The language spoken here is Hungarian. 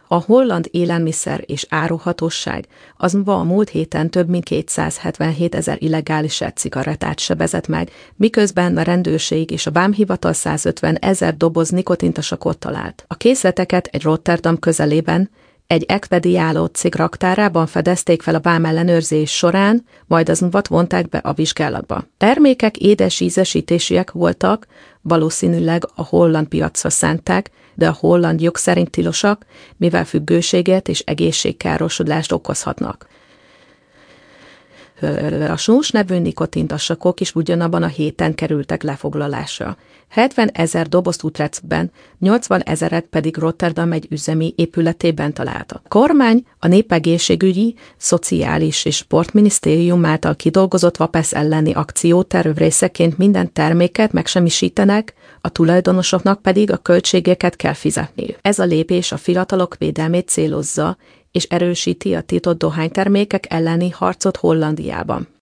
A holland élelmiszer és áruhatóság azonban a múlt héten több mint 277 000 illegális cigarettát sebezett meg, miközben a rendőrség és a vámhivatal 150 000 doboz nikotintasakot talált. A készleteket egy Rotterdam közelében, egy expediáló cég raktárában fedezték fel a vámellenőrzés során, majd azonban vonták be a vizsgálatba. Termékek édes ízesítésűek voltak, valószínűleg a holland piacra szánták, de a holland jog szerint tilosak, mivel függőséget és egészségkárosodást okozhatnak. A snus nevű nikotintasakok is ugyanabban a héten kerültek lefoglalásra. 70 000 dobozt Utrechtben, 80 000-et pedig Rotterdam egy üzemi épületében találta. A kormány a Népegészségügyi, Szociális és Sportminisztérium által kidolgozott vapesz elleni akcióterv részeként minden terméket megsemmisítenek, a tulajdonosoknak pedig a költségeket kell fizetniük. Ez a lépés a fiatalok védelmét célozza, és erősíti a tiltott dohánytermékek elleni harcot Hollandiában.